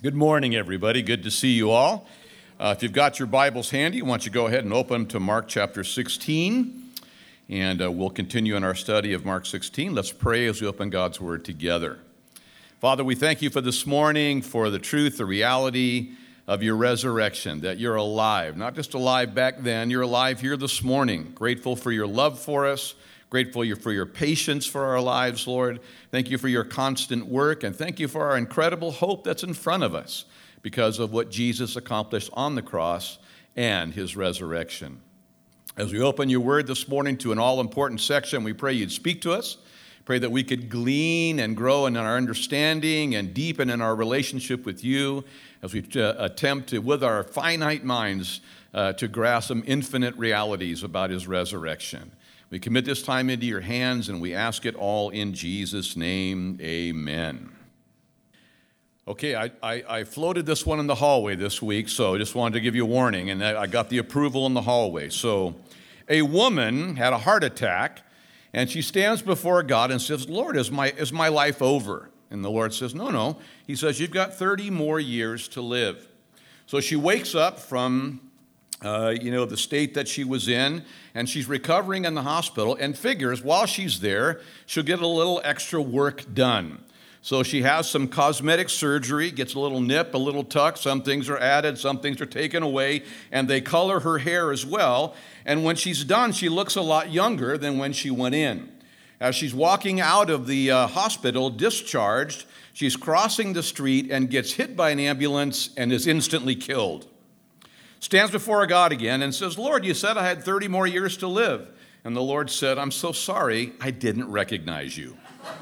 Good morning, everybody. Good to see you all. If you've got your Bibles handy, why don't you go ahead and open them to Mark chapter 16, and we'll continue in our study of Mark 16. Let's pray as we open God's Word together. Father, we thank you for this morning, for the truth, the reality of your resurrection, that you're alive, not just alive back then, you're alive here this morning. Grateful for your love for us. Grateful for your patience for our lives, Lord. Thank you for your constant work, and thank you for our incredible hope that's in front of us because of what Jesus accomplished on the cross and his resurrection. As we open your word this morning to an all-important section, we pray you'd speak to us. Pray that we could glean and grow in our understanding and deepen in our relationship with you as we attempt to, with our finite minds, to grasp some infinite realities about his resurrection. We commit this time into your hands, and we ask it all in Jesus' name. Amen. Okay, I floated this one in the hallway this week, so I just wanted to give you a warning, and I got the approval in the hallway. So a woman had a heart attack, and she stands before God and says, Lord, is my life over? And the Lord says, no. He says, you've got 30 more years to live. So she wakes up from the state that she was in, and she's recovering in the hospital and figures while she's there, she'll get a little extra work done. So she has some cosmetic surgery, gets a little nip, a little tuck, some things are added, some things are taken away, and they color her hair as well. And when she's done, she looks a lot younger than when she went in. As she's walking out of the hospital, discharged, she's crossing the street and gets hit by an ambulance and is instantly killed. Stands before God again and says, Lord, you said I had 30 more years to live. And the Lord said, I'm so sorry, I didn't recognize you.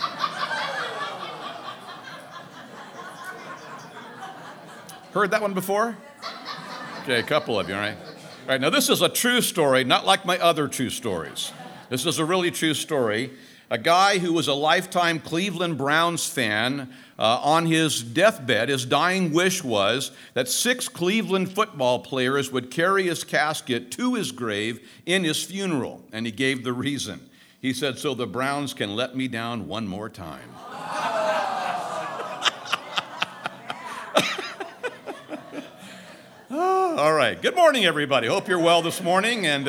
Heard that one before? Okay, a couple of you, all right? All right, now this is a true story, not like my other true stories. This is a really true story. A guy who was a lifetime Cleveland Browns fan, on his deathbed, his dying wish was that 6 Cleveland football players would carry his casket to his grave in his funeral. And he gave the reason. He said, so the Browns can let me down one more time. All right. Good morning, everybody. Hope you're well this morning. And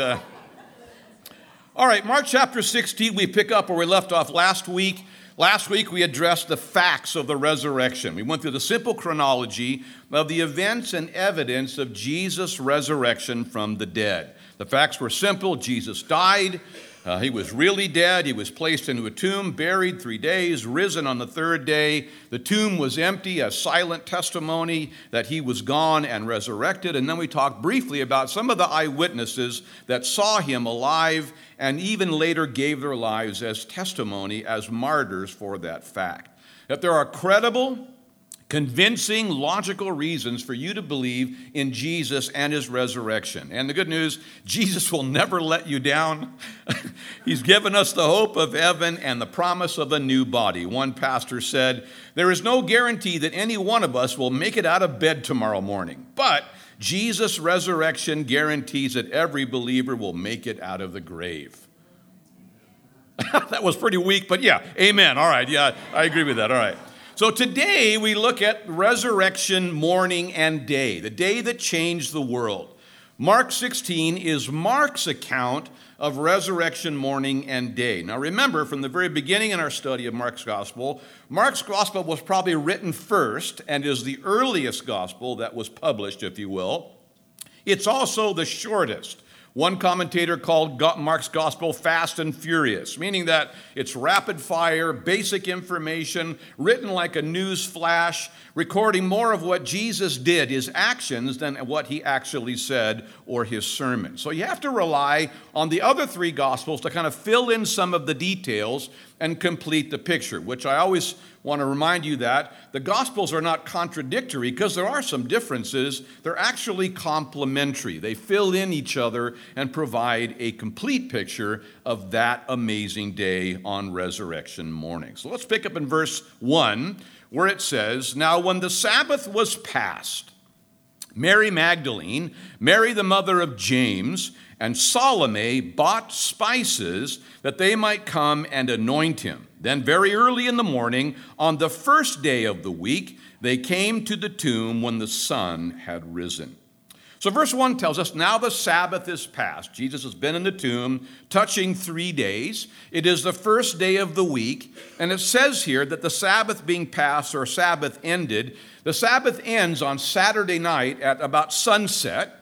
all right, Mark chapter 16, we pick up where we left off last week. Last week, we addressed the facts of the resurrection. We went through the simple chronology of the events and evidence of Jesus' resurrection from the dead. The facts were simple. Jesus died. He was really dead. He was placed into a tomb, buried 3 days, risen on the 3rd day. The tomb was empty, a silent testimony that he was gone and resurrected. And then we talked briefly about some of the eyewitnesses that saw him alive and even later gave their lives as testimony, as martyrs for that fact. That there are credible, convincing, logical reasons for you to believe in Jesus and his resurrection. And the good news, Jesus will never let you down. He's given us the hope of heaven and the promise of a new body. One pastor said, there is no guarantee that any one of us will make it out of bed tomorrow morning, but Jesus' resurrection guarantees that every believer will make it out of the grave. That was pretty weak, but yeah, amen. All right, yeah, I agree with that. All right. So today we look at resurrection morning and day, the day that changed the world. Mark 16 is Mark's account of resurrection morning and day. Now remember, from the very beginning in our study of Mark's gospel was probably written first and is the earliest gospel that was published, if you will. It's also the shortest. One commentator called Mark's gospel fast and furious, meaning that it's rapid fire, basic information, written like a news flash, recording more of what Jesus did, his actions, than what he actually said or his sermon. So you have to rely on the other 3 gospels to kind of fill in some of the details and complete the picture, which I always want to remind you that the Gospels are not contradictory because there are some differences. They're actually complementary. They fill in each other and provide a complete picture of that amazing day on resurrection morning. So let's pick up in verse 1 where it says, now when the Sabbath was past, Mary Magdalene, Mary the mother of James, and Salome bought spices that they might come and anoint him. Then very early in the morning, on the first day of the week, they came to the tomb when the sun had risen. So verse 1 tells us, now the Sabbath is past. Jesus has been in the tomb, touching 3 days. It is the first day of the week, and it says here that the Sabbath being past, or Sabbath ended, the Sabbath ends on Saturday night at about sunset.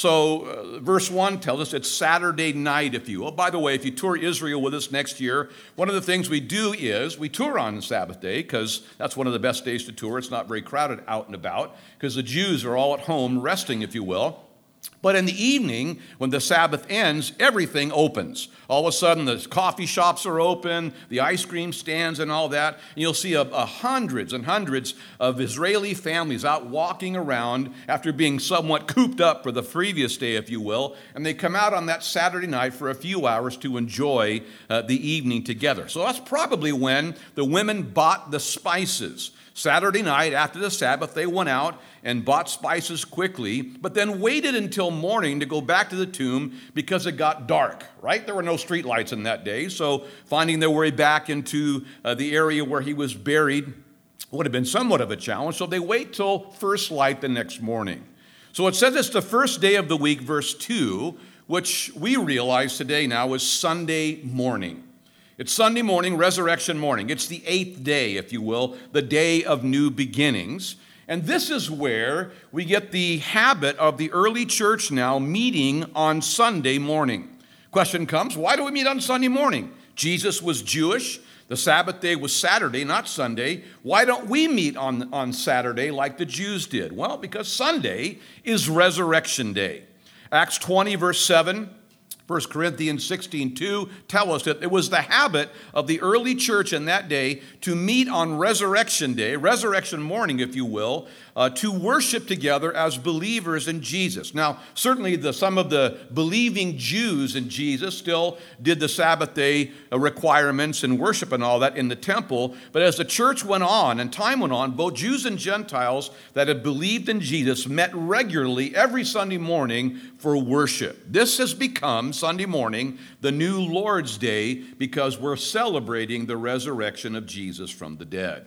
So verse 1 tells us it's Saturday night, if you will. By the way, if you tour Israel with us next year, one of the things we do is we tour on Sabbath day, because that's one of the best days to tour. It's not very crowded out and about, because the Jews are all at home resting, if you will. But in the evening, when the Sabbath ends, everything opens. All of a sudden, the coffee shops are open, the ice cream stands and all that. And you'll see hundreds and hundreds of Israeli families out walking around after being somewhat cooped up for the previous day, if you will. And they come out on that Saturday night for a few hours to enjoy the evening together. So that's probably when the women bought the spices. Saturday night, after the Sabbath, they went out and bought spices quickly, but then waited until morning to go back to the tomb because it got dark, right? There were no street lights in that day, so finding their way back into the area where he was buried would have been somewhat of a challenge, so they wait till first light the next morning. So it says it's the first day of the week, verse 2, which we realize today now is Sunday morning. It's Sunday morning, resurrection morning. It's the 8th day, if you will, the day of new beginnings. And this is where we get the habit of the early church now meeting on Sunday morning. Question comes, why do we meet on Sunday morning? Jesus was Jewish. The Sabbath day was Saturday, not Sunday. Why don't we meet on Saturday like the Jews did? Well, because Sunday is resurrection day. Acts 20, verse 7. 1 Corinthians 16:2 tell us that it was the habit of the early church in that day to meet on resurrection day, resurrection morning, if you will, to worship together as believers in Jesus. Now, certainly some of the believing Jews in Jesus still did the Sabbath day requirements and worship and all that in the temple, but as the church went on and time went on, both Jews and Gentiles that had believed in Jesus met regularly every Sunday morning for worship. This has become, Sunday morning, the new Lord's Day because we're celebrating the resurrection of Jesus from the dead.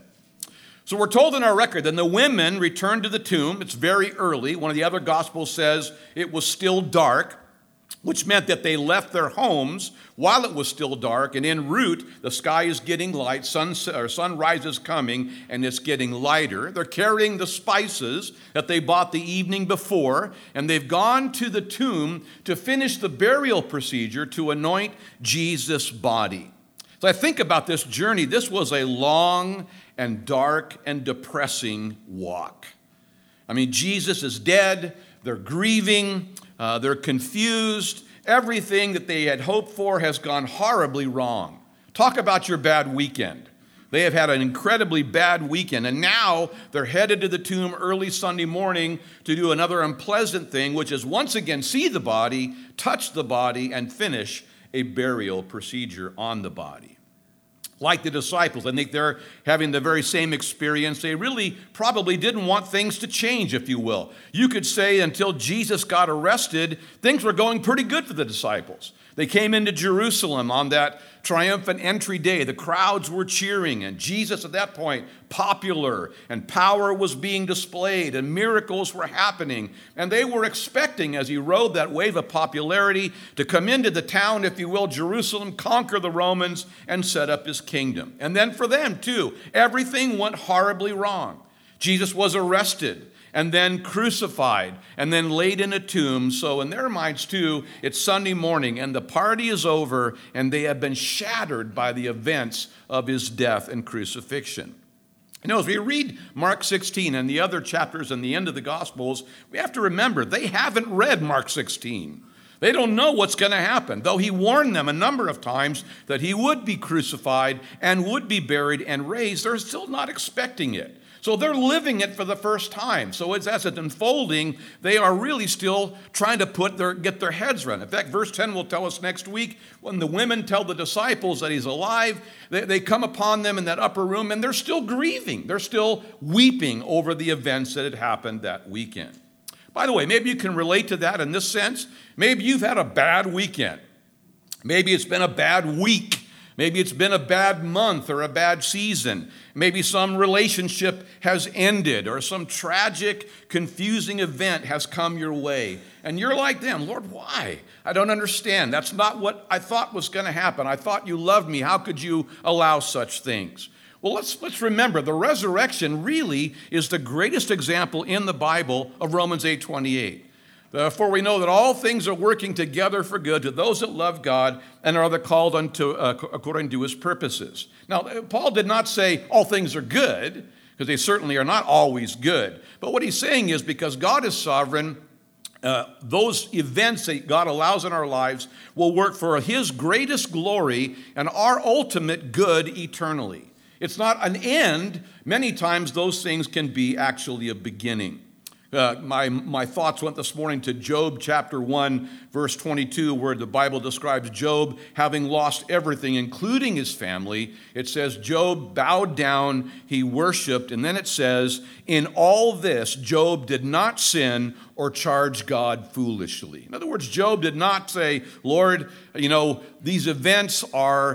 So we're told in our record, then the women returned to the tomb. It's very early. One of the other Gospels says it was still dark, which meant that they left their homes while it was still dark. And en route, the sky is getting light, sunrise is coming, and it's getting lighter. They're carrying the spices that they bought the evening before, and they've gone to the tomb to finish the burial procedure to anoint Jesus' body. So I think about this journey. This was a long and dark and depressing walk. I mean, Jesus is dead. They're grieving. They're confused. Everything that they had hoped for has gone horribly wrong. Talk about your bad weekend. They have had an incredibly bad weekend, and now they're headed to the tomb early Sunday morning to do another unpleasant thing, which is once again see the body, touch the body, and finish a burial procedure on the body. Like the disciples, I think they're having the very same experience. They really probably didn't want things to change, if you will. You could say until Jesus got arrested, things were going pretty good for the disciples. They came into Jerusalem on that triumphant entry day. The crowds were cheering, and Jesus at that point, popular, and power was being displayed, and miracles were happening. And they were expecting, as he rode that wave of popularity, to come into the town, if you will, Jerusalem, conquer the Romans, and set up his kingdom. And then for them, too, everything went horribly wrong. Jesus was arrested, and then crucified, and then laid in a tomb. So in their minds, too, it's Sunday morning, and the party is over, and they have been shattered by the events of his death and crucifixion. You know, as we read Mark 16 and the other chapters and the end of the Gospels, we have to remember they haven't read Mark 16. They don't know what's going to happen, though he warned them a number of times that he would be crucified and would be buried and raised. They're still not expecting it. So they're living it for the first time. So as it's unfolding, they are really still trying to get their heads around it. In fact, verse 10 will tell us next week, when the women tell the disciples that he's alive, they come upon them in that upper room, and they're still grieving. They're still weeping over the events that had happened that weekend. By the way, maybe you can relate to that in this sense. Maybe you've had a bad weekend. Maybe it's been a bad week. Maybe it's been a bad month or a bad season. Maybe some relationship has ended or some tragic, confusing event has come your way. And you're like them, Lord, why? I don't understand. That's not what I thought was going to happen. I thought you loved me. How could you allow such things? Well, let's remember the resurrection really is the greatest example in the Bible of Romans 8:28. For we know that all things are working together for good to those that love God and are the called unto according to his purposes. Now, Paul did not say all things are good, because they certainly are not always good. But what he's saying is because God is sovereign, those events that God allows in our lives will work for his greatest glory and our ultimate good eternally. It's not an end. Many times those things can be actually a beginning. My thoughts went this morning to Job chapter 1, verse 22, where the Bible describes Job having lost everything, including his family. It says, Job bowed down, he worshiped, and then it says, in all this, Job did not sin or charge God foolishly. In other words, Job did not say, Lord, these events are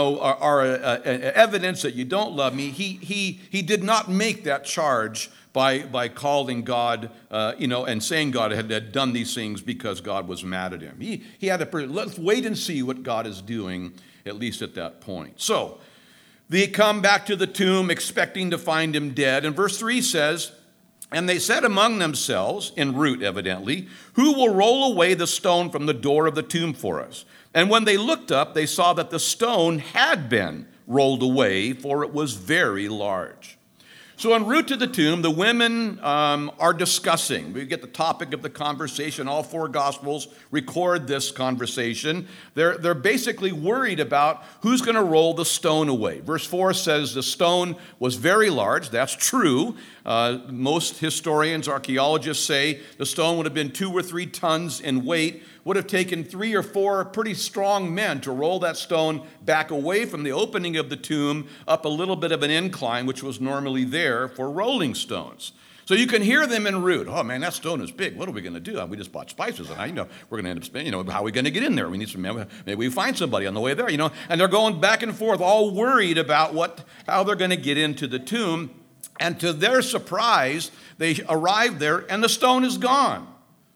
evidence that you don't love me. He did not make that charge by calling God, and saying God had done these things because God was mad at him. He had to, let's wait and see what God is doing, at least at that point. So they come back to the tomb expecting to find him dead. And verse 3 says, and they said among themselves, en route evidently, who will roll away the stone from the door of the tomb for us? And when they looked up, they saw that the stone had been rolled away, for it was very large. So en route to the tomb, the women are discussing. We get the topic of the conversation. All four Gospels record this conversation. They're basically worried about who's going to roll the stone away. Verse 4 says the stone was very large. That's true. Most historians, archaeologists say the stone would have been 2 or 3 tons in weight. Would have taken 3 or 4 pretty strong men to roll that stone back away from the opening of the tomb up a little bit of an incline, which was normally there for rolling stones. So you can hear them en route. Oh man, that stone is big. What are we going to do? We just bought spices, and we're going to end up spending. How are we going to get in there? We need some. Maybe we find somebody on the way there. And they're going back and forth, all worried about how they're going to get into the tomb. And to their surprise, they arrive there, and the stone is gone.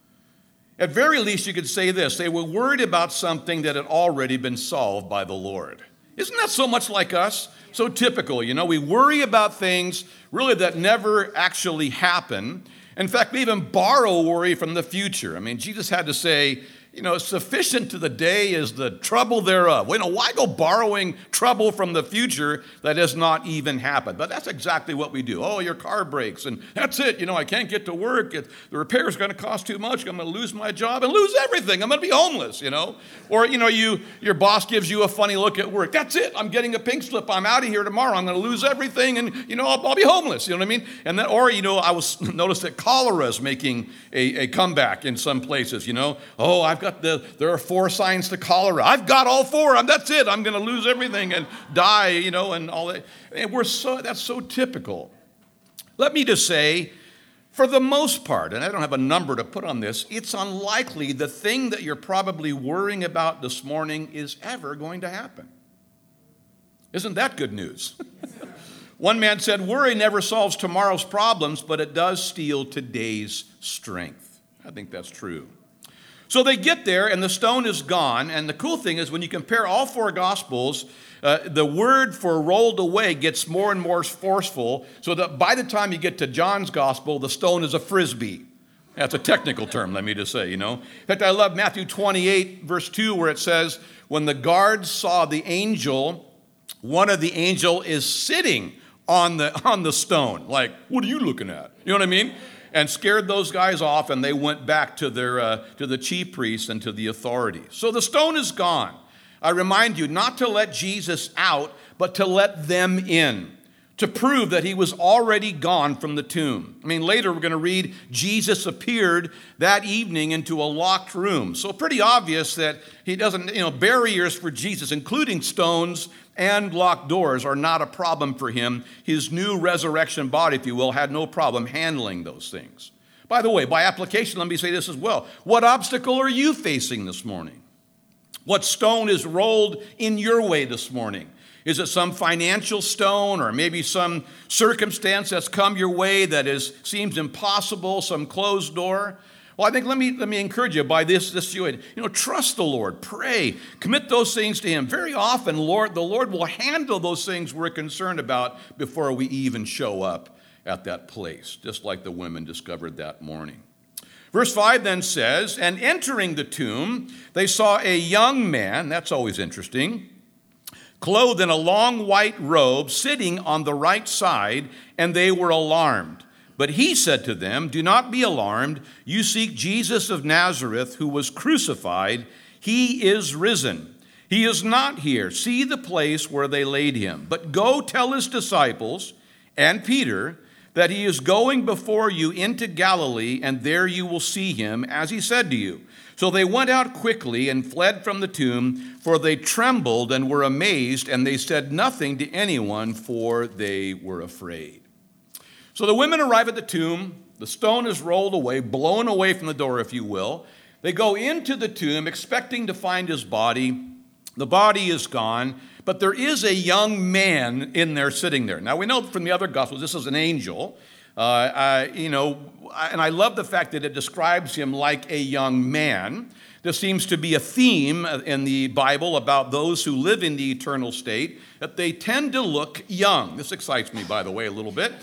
At very least, you could say this. They were worried about something that had already been solved by the Lord. Isn't that so much like us? So typical, we worry about things really that never actually happen. In fact, we even borrow worry from the future. Jesus had to say, sufficient to the day is the trouble thereof. Why go borrowing trouble from the future that has not even happened? But that's exactly what we do. Oh, your car breaks, and that's it. I can't get to work. The repair is going to cost too much. I'm going to lose my job and lose everything. I'm going to be homeless, Or, your boss gives you a funny look at work. That's it. I'm getting a pink slip. I'm out of here tomorrow. I'm going to lose everything, and, I'll be homeless. You know what I mean? And then, or, I noticed that cholera is making a comeback in some places, Oh, there are 4 signs to cholera. I've got all 4. That's it. I'm going to lose everything and die, and all that. And that's so typical. Let me just say, for the most part, and I don't have a number to put on this, it's unlikely the thing that you're probably worrying about this morning is ever going to happen. Isn't that good news? One man said, worry never solves tomorrow's problems, but it does steal today's strength. I think that's true. So they get there, and the stone is gone. And the cool thing is when you compare all 4 Gospels, the word for rolled away gets more and more forceful, so that by the time you get to John's Gospel, the stone is a frisbee. That's a technical term, let me just say, In fact, I love Matthew 28, verse 2, where it says, when the guards saw the angel, one of the angel is sitting on the stone. Like, what are you looking at? You know what I mean? And scared those guys off, and they went back to the chief priests and to the authorities. So the stone is gone. I remind you not to let Jesus out, but to let them in, to prove that he was already gone from the tomb. Later we're going to read Jesus appeared that evening into a locked room. So pretty obvious that he doesn't, barriers for Jesus, including stones and locked doors, are not a problem for him. His new resurrection body, if you will, had no problem handling those things. By the way, by application, let me say this as well. What obstacle are you facing this morning? What stone is rolled in your way this morning? Is it some financial stone or maybe some circumstance that's come your way that seems impossible, some closed door? Well, I think let me encourage you by this trust the Lord, pray, commit those things to Him. Very often, the Lord will handle those things we're concerned about before we even show up at that place, just like the women discovered that morning. Verse 5 then says, and entering the tomb, they saw a young man, that's always interesting, clothed in a long white robe, sitting on the right side, and they were alarmed. But he said to them, do not be alarmed. You seek Jesus of Nazareth, who was crucified. He is risen. He is not here. See the place where they laid him. But go tell his disciples and Peter that he is going before you into Galilee, and there you will see him, as he said to you. So they went out quickly and fled from the tomb, for they trembled and were amazed, and they said nothing to anyone, for they were afraid. So the women arrive at the tomb. The stone is rolled away, blown away from the door, if you will. They go into the tomb expecting to find his body. The body is gone, but there is a young man in there sitting there. Now, we know from the other Gospels this is an angel, and I love the fact that it describes him like a young man. There seems to be a theme in the Bible about those who live in the eternal state, that they tend to look young. This excites me, by the way, a little bit.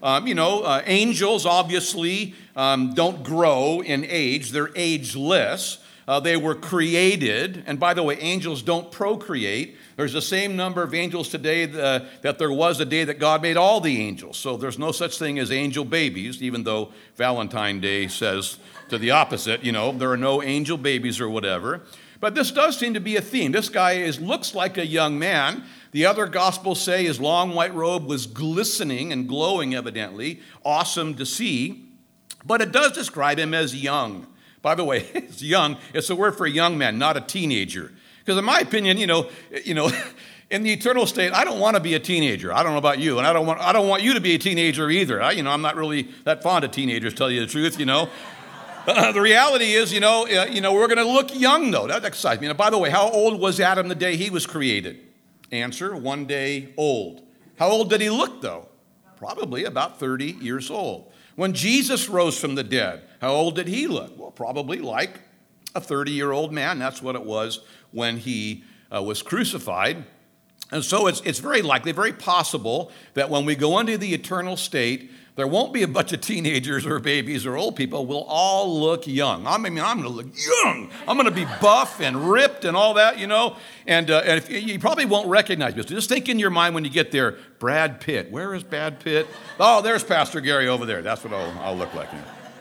Angels obviously don't grow in age. They're ageless. They were created. And by the way, angels don't procreate. There's the same number of angels today that there was the day that God made all the angels. So there's no such thing as angel babies, even though Valentine's Day says to the opposite. There are no angel babies or whatever. But this does seem to be a theme. This guy looks like a young man. The other Gospels say his long white robe was glistening and glowing, evidently. Awesome to see. But it does describe him as young. By the way, it's young. It's a word for a young man, not a teenager. Because in my opinion, in the eternal state, I don't want to be a teenager. I don't know about you, and I don't want you to be a teenager either. I'm not really that fond of teenagers, to tell you the truth. The reality is, we're going to look young, though. That excites me. Now, by the way, how old was Adam the day he was created? Answer, 1 day old. How old did he look, though? Probably about 30 years old. When Jesus rose from the dead, how old did he look? Well, probably like a 30-year-old man. That's what it was when he was crucified. And so it's very likely, very possible that when we go into the eternal state, there won't be a bunch of teenagers or babies or old people. We'll all look young. I'm going to look young. I'm going to be buff and ripped and all that, And if you probably won't recognize me. Just think in your mind when you get there, Brad Pitt. Where is Brad Pitt? Oh, there's Pastor Gary over there. That's what I'll look like.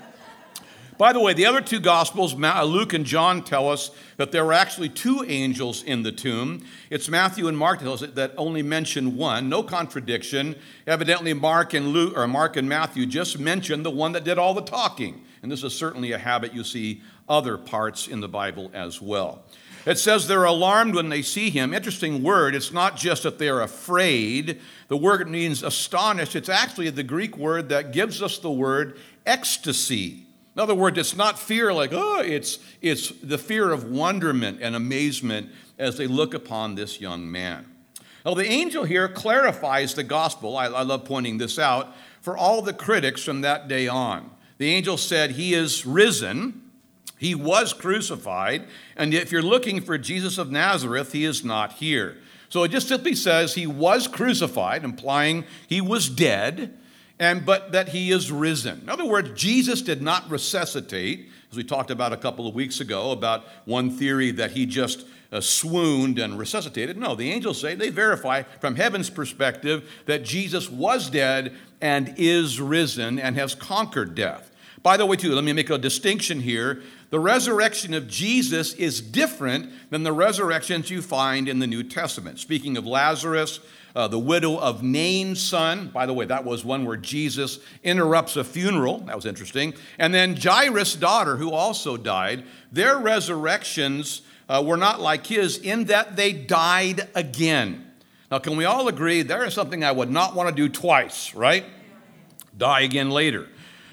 By the way, the other two Gospels, Luke and John, tell us that there were actually two angels in the tomb. It's Matthew and Mark that only mention one. No contradiction. Evidently, Mark and Matthew just mentioned the one that did all the talking. And this is certainly a habit you see other parts in the Bible as well. It says they're alarmed when they see him. Interesting word. It's not just that they're afraid. The word means astonished. It's actually the Greek word that gives us the word ecstasy. In other words, it's not fear like, it's the fear of wonderment and amazement as they look upon this young man. Now, the angel here clarifies the gospel. I love pointing this out for all the critics from that day on. The angel said, he is risen. He was crucified. And if you're looking for Jesus of Nazareth, he is not here. So it just simply says he was crucified, implying he was dead. But that he is risen. In other words, Jesus did not resuscitate, as we talked about a couple of weeks ago, about one theory that he just swooned and resuscitated. No, the angels say, they verify from heaven's perspective that Jesus was dead and is risen and has conquered death. By the way, too, let me make a distinction here. The resurrection of Jesus is different than the resurrections you find in the New Testament. Speaking of Lazarus, the widow of Nain's son. By the way, that was one where Jesus interrupts a funeral. That was interesting. And then Jairus' daughter, who also died. Their resurrections were not like his in that they died again. Now, can we all agree there is something I would not want to do twice, right? Die again later.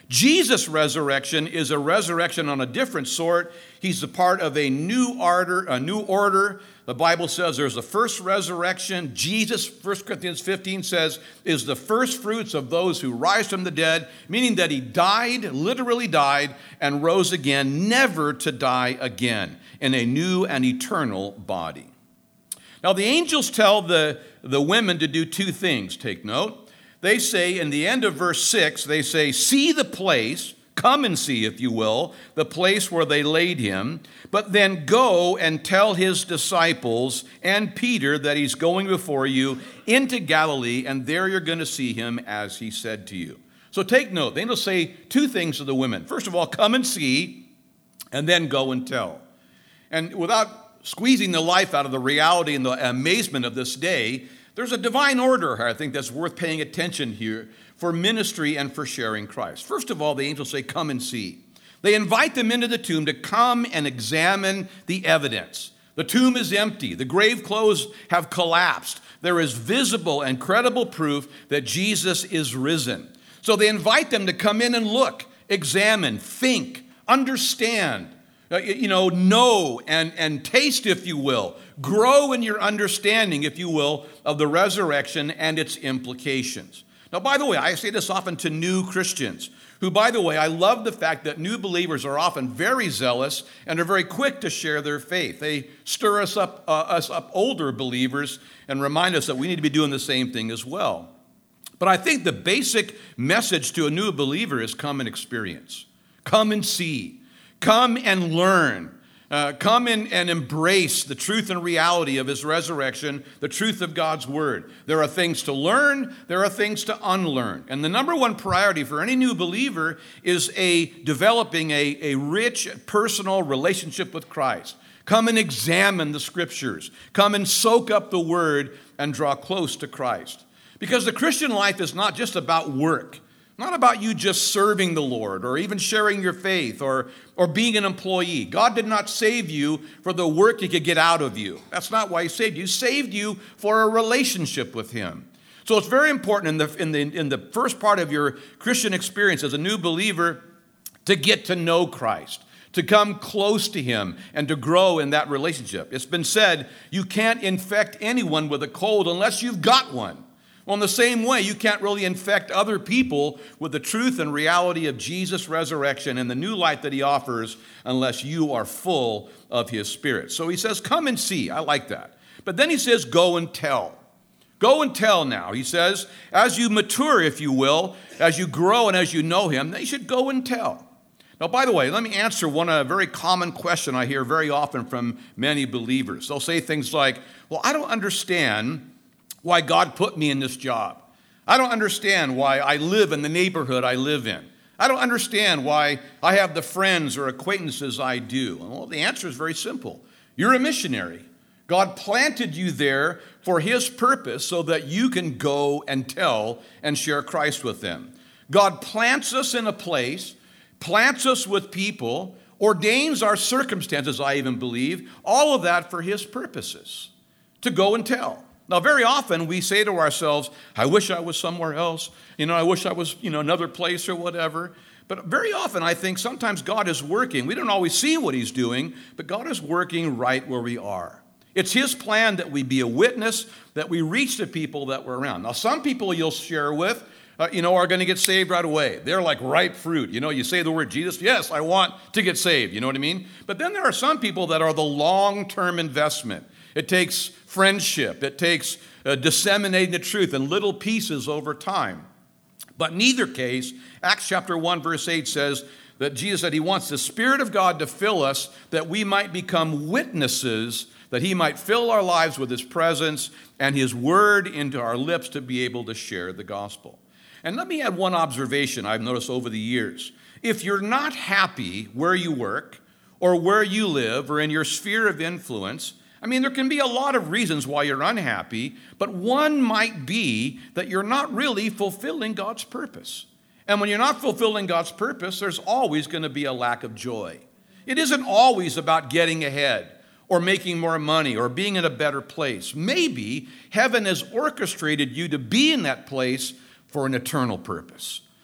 Jesus' resurrection is a resurrection on a different sort. He's a part of a new order. The Bible says there's the first resurrection. Jesus, 1 Corinthians 15 says, is the first fruits of those who rise from the dead, meaning that he died, literally died, and rose again, never to die again, in a new and eternal body. Now, the angels tell the women to do two things. Take note. They say, in the end of verse 6, they say, see the place, come and see, if you will, the place where they laid him, but then go and tell his disciples and Peter that he's going before you into Galilee, and there you're going to see him as he said to you. So take note. The angels say two things to the women. First of all, come and see, and then go and tell. And without squeezing the life out of the reality and the amazement of this day, there's a divine order here, I think, that's worth paying attention here for ministry and for sharing Christ. First of all, the angels say, come and see. They invite them into the tomb to come and examine the evidence. The tomb is empty. The grave clothes have collapsed. There is visible and credible proof that Jesus is risen. So they invite them to come in and look, examine, think, understand, know and taste, if you will. Grow in your understanding, if you will, of the resurrection and its implications. Now, by the way, I say this often to new Christians, who, by the way, I love the fact that new believers are often very zealous and are very quick to share their faith. They stir us up older believers and remind us that we need to be doing the same thing as well. But I think the basic message to a new believer is come and experience. Come and see. Come and learn. Come in and embrace the truth and reality of his resurrection, the truth of God's word. There are things to learn, there are things to unlearn. And the number one priority for any new believer is developing a rich personal relationship with Christ. Come and examine the scriptures. Come and soak up the word and draw close to Christ. Because the Christian life is not just about work. Not about you just serving the Lord or even sharing your faith or being an employee. God did not save you for the work he could get out of you. That's not why he saved you. He saved you for a relationship with him. So it's very important in the first part of your Christian experience as a new believer to get to know Christ, to come close to him and to grow in that relationship. It's been said you can't infect anyone with a cold unless you've got one. Well, in the same way, you can't really infect other people with the truth and reality of Jesus' resurrection and the new life that he offers unless you are full of his Spirit. So he says, come and see. I like that. But then he says, go and tell. Go and tell now. He says, as you mature, if you will, as you grow and as you know him, they should go and tell. Now, by the way, let me answer a very common question I hear very often from many believers. They'll say things like, well, I don't understand why God put me in this job. I don't understand why I live in the neighborhood I live in. I don't understand why I have the friends or acquaintances I do. Well, the answer is very simple. You're a missionary. God planted you there for his purpose so that you can go and tell and share Christ with them. God plants us in a place, plants us with people, ordains our circumstances, I even believe, all of that for his purposes, to go and tell. Now, very often we say to ourselves, I wish I was somewhere else. I wish I was, another place or whatever. But very often I think sometimes God is working. We don't always see what he's doing, but God is working right where we are. It's his plan that we be a witness, that we reach the people that we're around. Now, some people you'll share with, are going to get saved right away. They're like ripe fruit. You say the word Jesus, yes, I want to get saved. You know what I mean? But then there are some people that are the long-term investment. It takes friendship. It takes disseminating the truth in little pieces over time. But in either case, Acts chapter 1, verse 8 says that Jesus said he wants the Spirit of God to fill us that we might become witnesses, that he might fill our lives with his presence and his word into our lips to be able to share the gospel. And let me add one observation I've noticed over the years. If you're not happy where you work or where you live or in your sphere of influence, there can be a lot of reasons why you're unhappy, but one might be that you're not really fulfilling God's purpose. And when you're not fulfilling God's purpose, there's always going to be a lack of joy. It isn't always about getting ahead or making more money or being in a better place. Maybe heaven has orchestrated you to be in that place for an eternal purpose.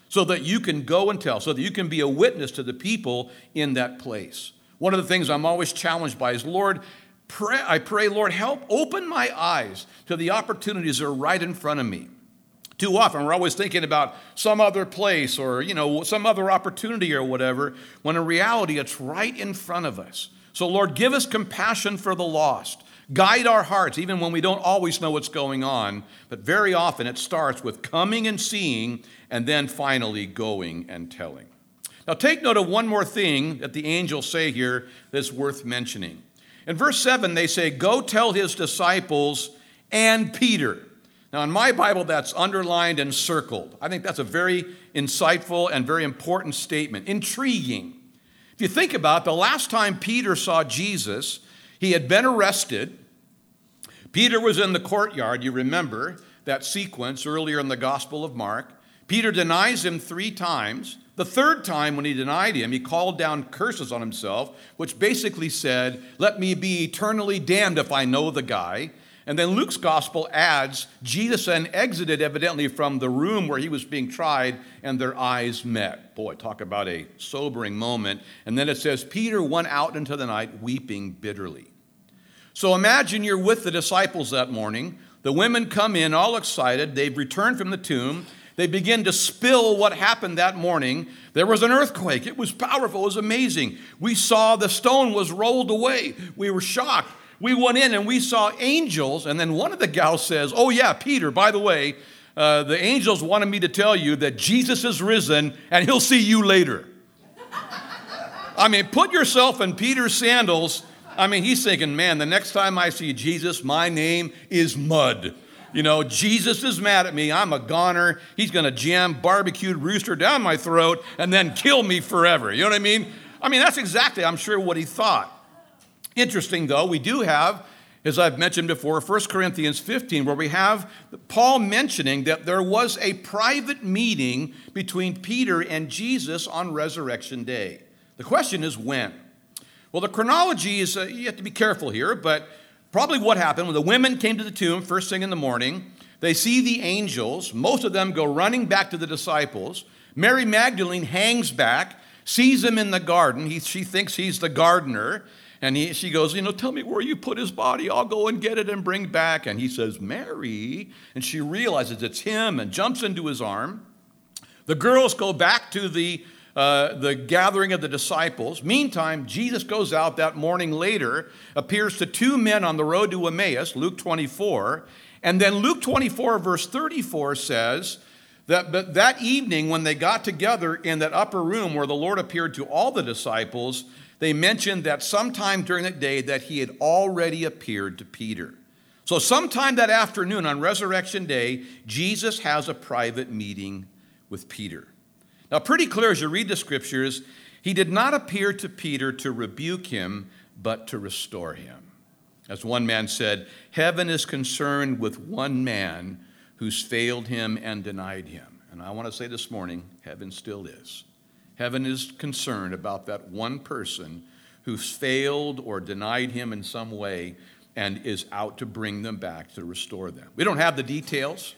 so that you can go and tell, so that you can be a witness to the people in that place. One of the things I'm always challenged by is, Lord, I pray, Lord, help open my eyes to the opportunities that are right in front of me. Too often, we're always thinking about some other place or, some other opportunity or whatever, when in reality, it's right in front of us. So, Lord, give us compassion for the lost. Guide our hearts, even when we don't always know what's going on. But very often, it starts with coming and seeing, and then finally going and telling. Now, take note of one more thing that the angels say here that's worth mentioning. In verse 7, they say, "Go tell his disciples and Peter." Now, in my Bible, that's underlined and circled. I think that's a very insightful and very important statement. Intriguing. If you think about it, the last time Peter saw Jesus, he had been arrested. Peter was in the courtyard. You remember that sequence earlier in the Gospel of Mark. Peter denies him 3 times. The third time when he denied him, he called down curses on himself, which basically said, "Let me be eternally damned if I know the guy." And then Luke's gospel adds, Jesus then exited evidently from the room where he was being tried, and their eyes met. Boy, talk about a sobering moment. And then it says, Peter went out into the night weeping bitterly. So imagine you're with the disciples that morning. The women come in all excited. They've returned from the tomb. They begin to spill what happened that morning. There was an earthquake. It was powerful. It was amazing. We saw the stone was rolled away. We were shocked. We went in and we saw angels. And then one of the gals says, "Oh yeah, Peter, by the way, the angels wanted me to tell you that Jesus is risen and he'll see you later." I mean, put yourself in Peter's sandals. I mean, he's thinking, man, the next time I see Jesus, my name is mud. Jesus is mad at me. I'm a goner. He's going to jam barbecued rooster down my throat and then kill me forever. You know what I mean? I mean, that's exactly, I'm sure, what he thought. Interesting, though, we do have, as I've mentioned before, 1 Corinthians 15, where we have Paul mentioning that there was a private meeting between Peter and Jesus on Resurrection Day. The question is when? Well, the chronology is, you have to be careful here, but probably what happened when the women came to the tomb first thing in the morning, they see the angels. Most of them go running back to the disciples. Mary Magdalene hangs back, sees him in the garden. She thinks he's the gardener. And she goes, "Tell me where you put his body. I'll go and get it and bring back." And he says, "Mary." And she realizes it's him and jumps into his arm. The girls go back to the gathering of the disciples. Meantime, Jesus goes out that morning later, appears to 2 men on the road to Emmaus, Luke 24. And then Luke 24, verse 34 says that that evening when they got together in that upper room where the Lord appeared to all the disciples, they mentioned that sometime during that day that he had already appeared to Peter. So sometime that afternoon on Resurrection Day, Jesus has a private meeting with Peter. Now, pretty clear as you read the scriptures, he did not appear to Peter to rebuke him, but to restore him. As one man said, heaven is concerned with one man who's failed him and denied him. And I want to say this morning, heaven still is. Heaven is concerned about that one person who's failed or denied him in some way and is out to bring them back, to restore them. We don't have the details.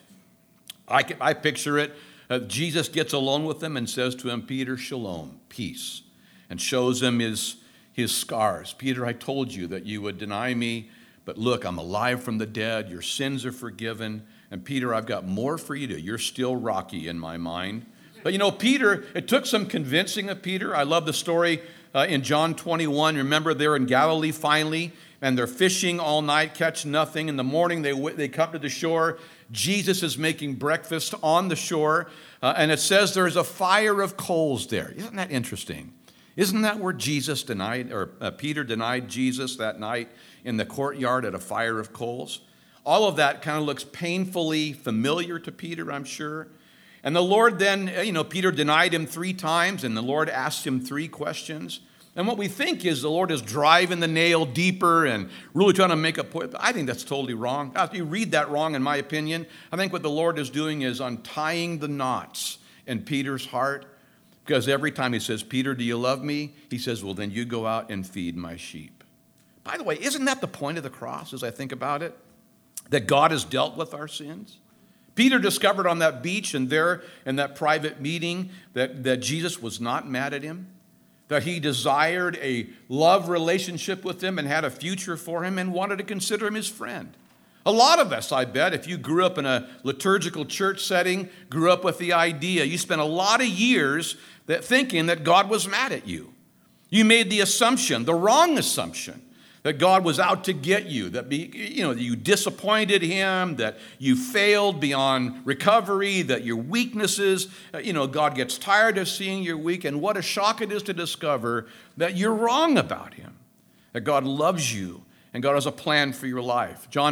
I picture it. Jesus gets alone with them and says to him, "Peter, shalom, peace," and shows him his scars. "Peter, I told you that you would deny me, but look, I'm alive from the dead. Your sins are forgiven. And Peter, I've got more for you to do. You're still rocky in my mind." But Peter, it took some convincing of Peter. I love the story in John 21. Remember, they're in Galilee finally, and they're fishing all night, catch nothing. In the morning, they come to the shore. Jesus is making breakfast on the shore, and it says there's a fire of coals there. Isn't that interesting? Isn't that where Peter denied Jesus that night in the courtyard at a fire of coals? All of that kind of looks painfully familiar to Peter, I'm sure. And the Lord then, Peter denied him 3 times, and the Lord asked him 3 questions. And what we think is the Lord is driving the nail deeper and really trying to make a point. I think that's totally wrong. You read that wrong, in my opinion. I think what the Lord is doing is untying the knots in Peter's heart, because every time he says, "Peter, do you love me?" he says, "Well, then you go out and feed my sheep." By the way, isn't that the point of the cross as I think about it? That God has dealt with our sins? Peter discovered on that beach and there in that private meeting that Jesus was not mad at him, that he desired a love relationship with him and had a future for him and wanted to consider him his friend. A lot of us, I bet, if you grew up in a liturgical church setting, grew up with the idea, you spent a lot of years thinking that God was mad at you. You made the assumption, the wrong assumption, that God was out to get you, that you disappointed him, that you failed beyond recovery, that your weaknesses, God gets tired of seeing you're weak, and what a shock it is to discover that you're wrong about him, that God loves you, and God has a plan for your life. John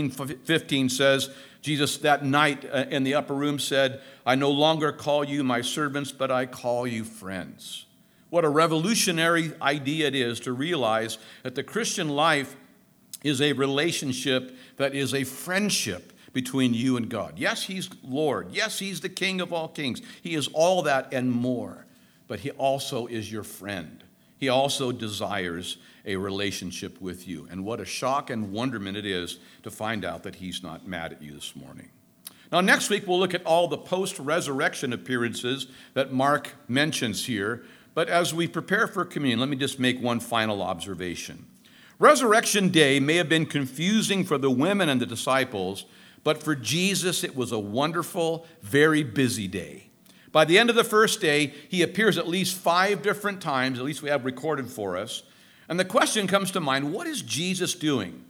15 says, Jesus that night in the upper room said, I no longer call you my servants, but I call you friends. What a revolutionary idea it is to realize that the Christian life is a relationship that is a friendship between you and God. Yes, he's Lord. Yes, he's the King of all kings. He is all that and more. But he also is your friend. He also desires a relationship with you. And what a shock and wonderment it is to find out that he's not mad at you this morning. Now, next week, we'll look at all the post-resurrection appearances that Mark mentions here. But as we prepare for communion, let me just make one final observation. Resurrection Day may have been confusing for the women and the disciples, but for Jesus, it was a wonderful, very busy day. By the end of the first day, he appears at least 5 different times, at least we have recorded for us. And the question comes to mind, what is Jesus doing?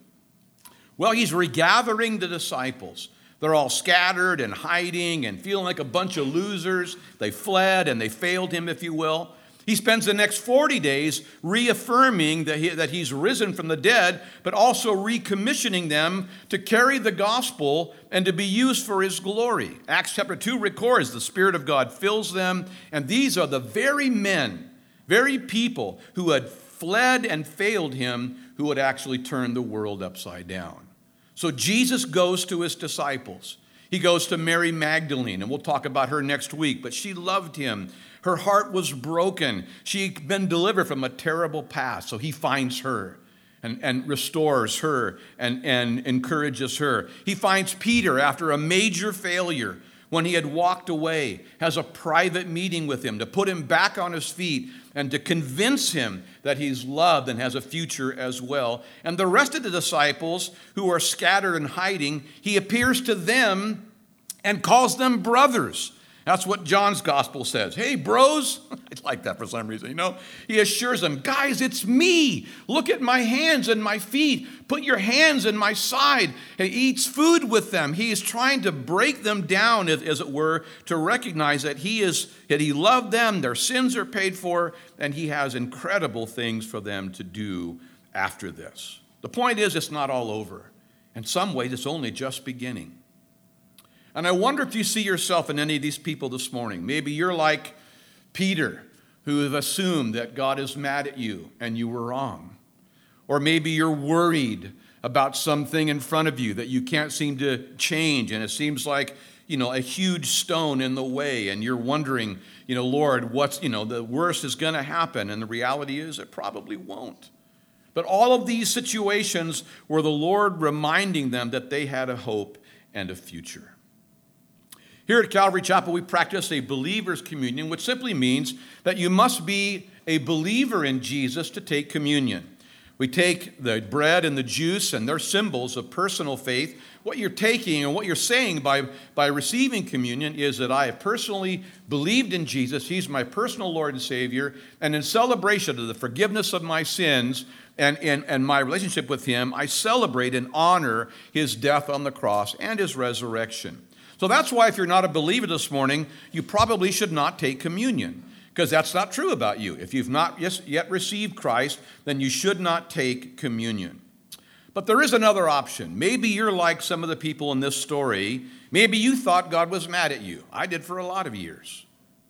Well, he's regathering the disciples. They're all scattered and hiding and feeling like a bunch of losers. They fled and they failed him, if you will. He spends the next 40 days reaffirming that he's risen from the dead, but also recommissioning them to carry the gospel and to be used for his glory. Acts chapter 2 records the Spirit of God fills them, and these are the very men, very people who had fled and failed him, who would actually turn the world upside down. So Jesus goes to his disciples. He goes to Mary Magdalene, and we'll talk about her next week, but she loved him. Her heart was broken. She'd been delivered from a terrible past, so he finds her and restores her and encourages her. He finds Peter after a major failure when he had walked away, has a private meeting with him to put him back on his feet and to convince him that he's loved and has a future as well. And the rest of the disciples who are scattered and hiding, he appears to them and calls them brothers. That's what John's gospel says. Hey, bros. I like that for some reason, He assures them, guys, it's me. Look at my hands and my feet. Put your hands in my side. He eats food with them. He is trying to break them down, as it were, to recognize that he loved them, their sins are paid for, and he has incredible things for them to do after this. The point is, it's not all over. In some ways, it's only just beginning. And I wonder if you see yourself in any of these people this morning. Maybe you're like Peter, who have assumed that God is mad at you and you were wrong. Or maybe you're worried about something in front of you that you can't seem to change, and it seems like, a huge stone in the way, and you're wondering, Lord, what's, the worst is going to happen, and the reality is it probably won't. But all of these situations were the Lord reminding them that they had a hope and a future. Here at Calvary Chapel, we practice a believer's communion, which simply means that you must be a believer in Jesus to take communion. We take the bread and the juice, and they're symbols of personal faith. What you're taking and what you're saying by receiving communion is that I have personally believed in Jesus. He's my personal Lord and Savior. And in celebration of the forgiveness of my sins and my relationship with him, I celebrate and honor his death on the cross and his resurrection. So that's why if you're not a believer this morning, you probably should not take communion, because that's not true about you. If you've not yet received Christ, then you should not take communion. But there is another option. Maybe you're like some of the people in this story. Maybe you thought God was mad at you. I did for a lot of years.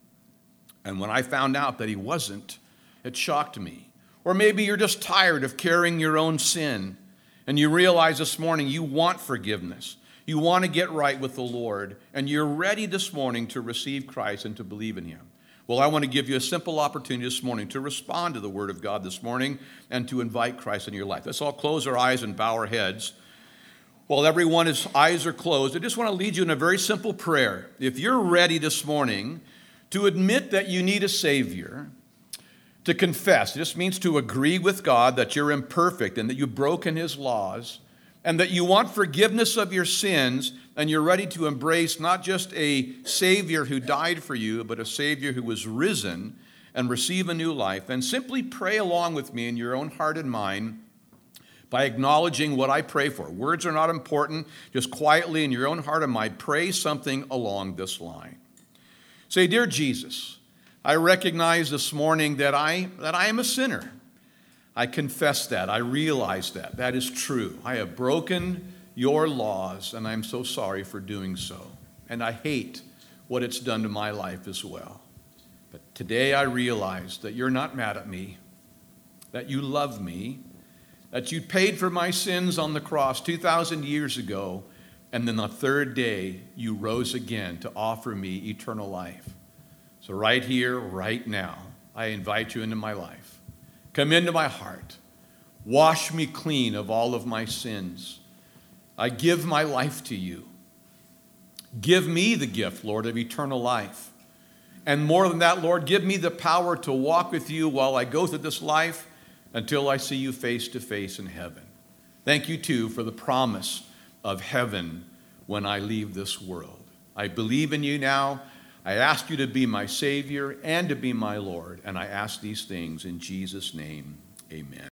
And when I found out that he wasn't, it shocked me. Or maybe you're just tired of carrying your own sin, and you realize this morning you want forgiveness. You want to get right with the Lord, and you're ready this morning to receive Christ and to believe in him. Well, I want to give you a simple opportunity this morning to respond to the Word of God this morning and to invite Christ into your life. Let's all close our eyes and bow our heads. While everyone's eyes are closed, I just want to lead you in a very simple prayer. If you're ready this morning to admit that you need a Savior, to confess, this means to agree with God that you're imperfect and that you've broken His laws, and that you want forgiveness of your sins, and you're ready to embrace not just a Savior who died for you, but a Savior who was risen and receive a new life, and simply pray along with me in your own heart and mind by acknowledging what I pray for. Words are not important. Just quietly in your own heart and mind, pray something along this line. Say, "Dear Jesus, I recognize this morning that I am a sinner. I confess that. I realize that. That is true. I have broken your laws, and I'm so sorry for doing so. And I hate what it's done to my life as well. But today I realize that you're not mad at me, that you love me, that you paid for my sins on the cross 2,000 years ago, and then the third day you rose again to offer me eternal life. So right here, right now, I invite you into my life. Come into my heart. Wash me clean of all of my sins. I give my life to you. Give me the gift, Lord, of eternal life. And more than that, Lord, give me the power to walk with you while I go through this life until I see you face to face in heaven. Thank you, too, for the promise of heaven when I leave this world. I believe in you now. I ask you to be my Savior and to be my Lord, and I ask these things in Jesus' name. Amen.